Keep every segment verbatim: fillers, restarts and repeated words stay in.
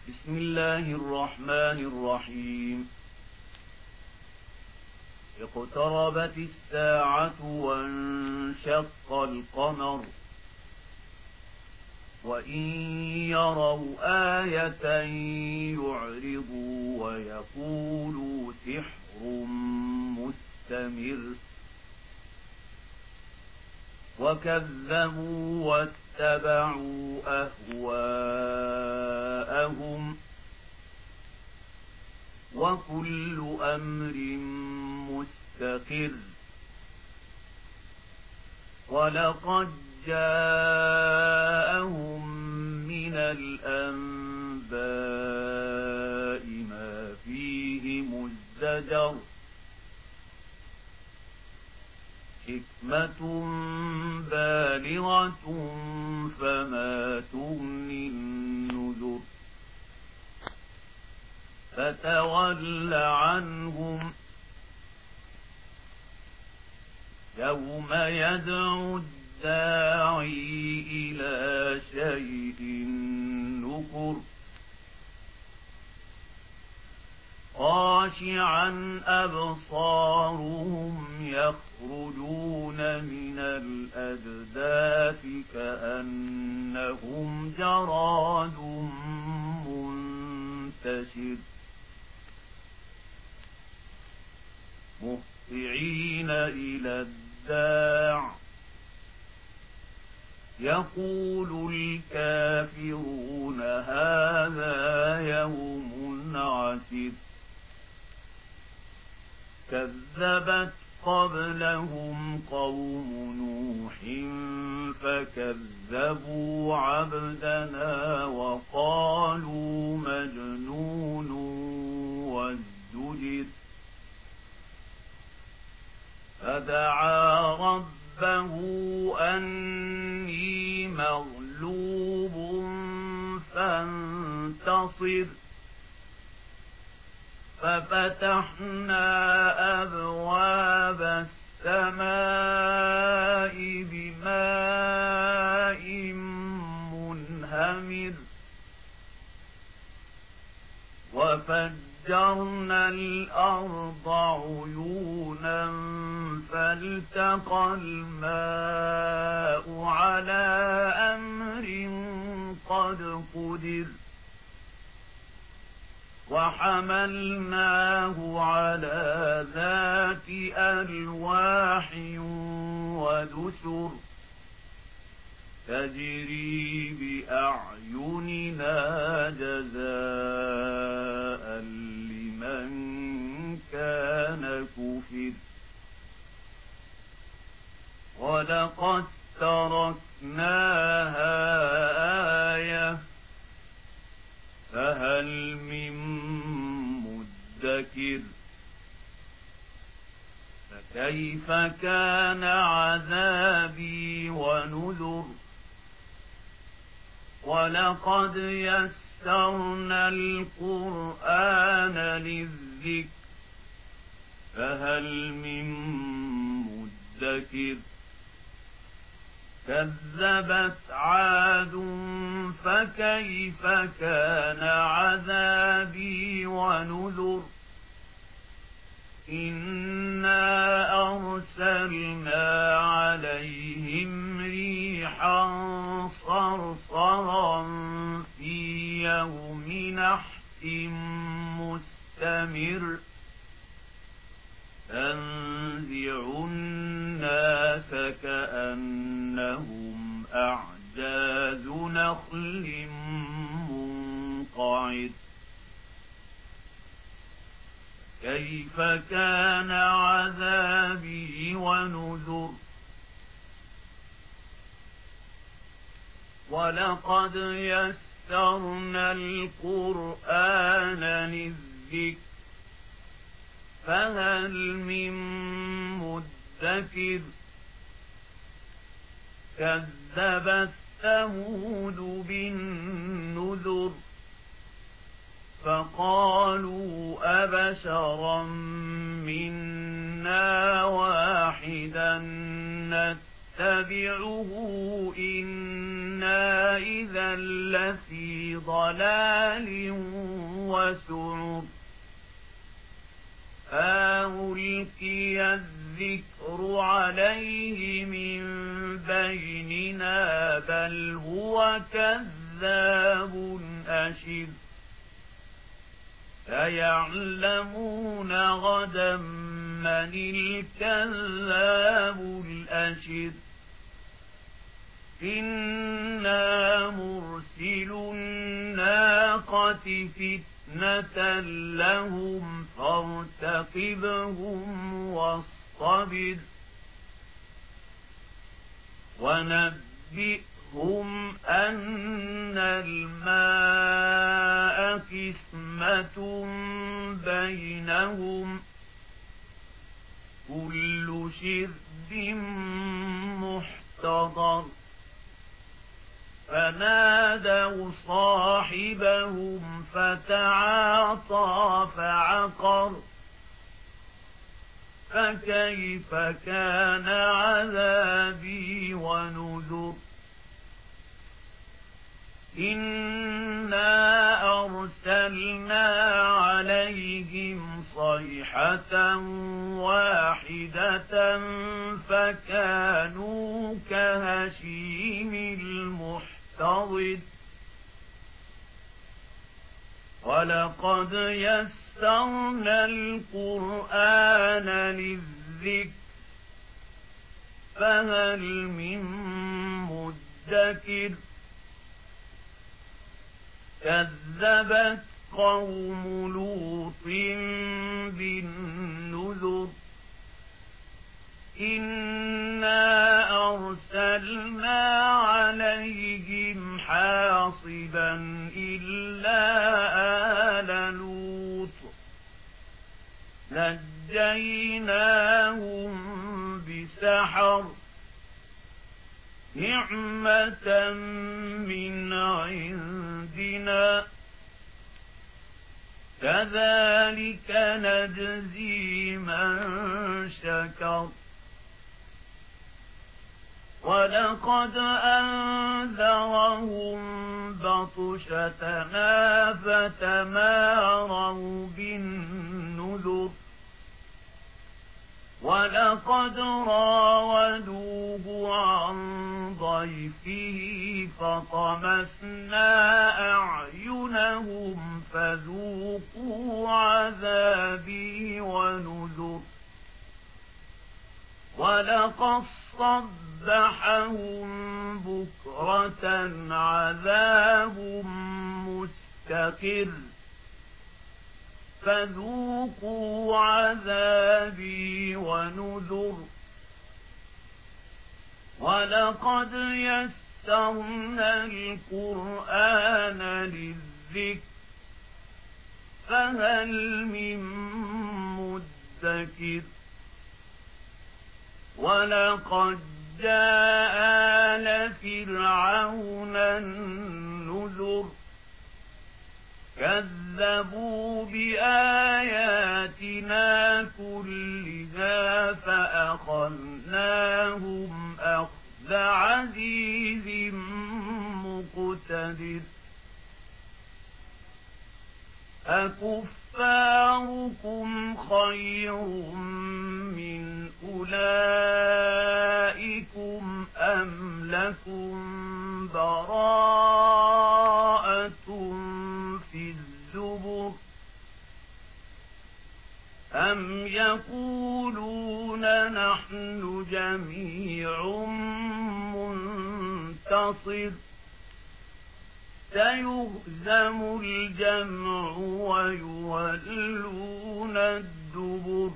بسم الله الرحمن الرحيم. اقتربت الساعة وانشق القمر وإن يروا آية يعرضوا ويقولوا سحر مستمر وكذبوا واتبعوا أهواءهم وكل أمر مستقر ولقد جاءهم من الأنباء ما فيه مزدجر حكمة بالغة فما تغني النذر فتول عنهم يوم يدعو الداعي إلى شيء نكر خاشعا أبصارهم يخرجون من الأجداث كأنهم جراد منتشر مهطعين إلى الداع يقول الكافرون هذا يوم عسر كذبت قبلهم قوم نوح فكذبوا عبدنا وقالوا مجنون وازدجر فدعا ربه أني مغلوب فانتصر ففتحنا أبواب السماء بماء منهمر وفجرنا الأرض عيونا فالتقى الماء على أمر قد قدر وحملناه على ذات ألواح ودسر تجري بأعيننا جزاء لمن كان كفر ولقد تركناها آية فهل من مدكر فكيف كان عذابي ونذر ولقد يسرنا القرآن للذكر فهل من مدكر كذبت عاد فكيف كان عذابي ونذر إنا أرسلنا عليهم ريحا صرصرا في يوم نحس مستمر تنزع الناس كأنهم أعجاز نخل منقعر كيف كان عذابي ونذر ولقد يسرنا القرآن للذكر فهل من مدكر كذبت ثمود بالنذر فقالوا أبشرا منا واحدا نتبعه إنا إذا لفي ضلال وسعر ألقي الذكر عليه من بيننا بل هو كذاب أشر سيعلمون غدا من الكذاب الأشر إنا مرسل الناقة فتنة لهم فارتقبهم واصطبر ونبئهم أن الماء قسمة بينهم كل شرب محتضر فنادوا صاحبهم فتعاطى فعقر فكيف كان عذابي ونذر إنا أرسلنا عليهم صيحة واحدة فكانوا كهشيم المحتضر ولقد يسرنا القرآن للذكر فهل من مدكر كذبت قوم لوط بالنذر إنا أرسلنا عليهم حاصبا إلا آل لوط نجيناهم بسحر نعمة من عندنا كذلك نجزي من شكر ولقد أنذرهم بطشتنا فتماروا بالنذر ولقد راودوه عن ضيفه فطمسنا أعينهم فذوقوا عذابي ونذر ولقد صبحهم بكرة عذاب مستقر فذوقوا عذابي ونذر ولقد يسرنا القرآن للذكر فهل من مدكر ولقد جاء آل فرعون النذر كذبوا بآياتنا كلها فأخذناهم أخذ عزيز مقتدر أكفاركم خير من أولئكم أم لكم براءة في الزبر أم يقولون نحن جميع منتصر سيهزم الجمع ويولون الدبر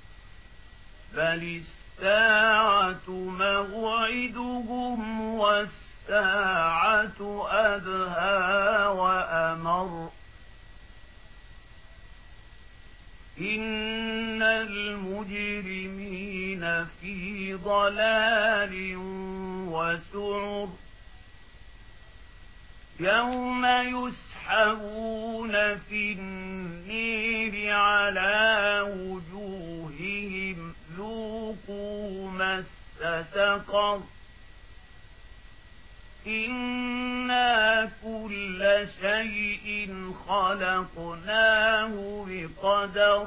بل الساعة موعدهم والساعة أدهى وأمر إن المجرمين في ضلال وسعر يوم يسحبون في النير على وجوههم ذوقوا مس سقر إنا كل شيء خلقناه بقدر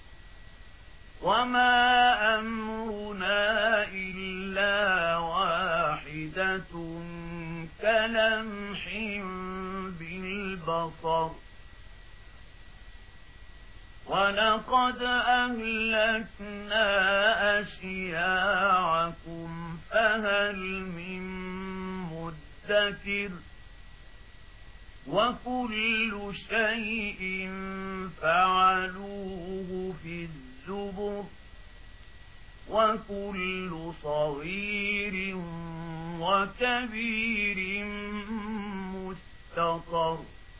وما أمرنا إلا واحدة كلمح بالبصر ولقد أهلكنا أشياعكم فهل من مدكر وكل شيء فعلوه في الزبر وكل صغير وكبير مستطر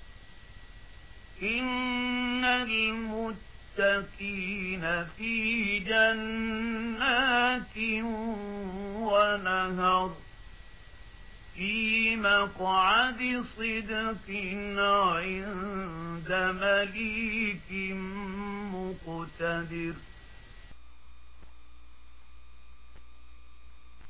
إن المتقين في جنات ونهر في مقعد صدق عند مليك مقتدر.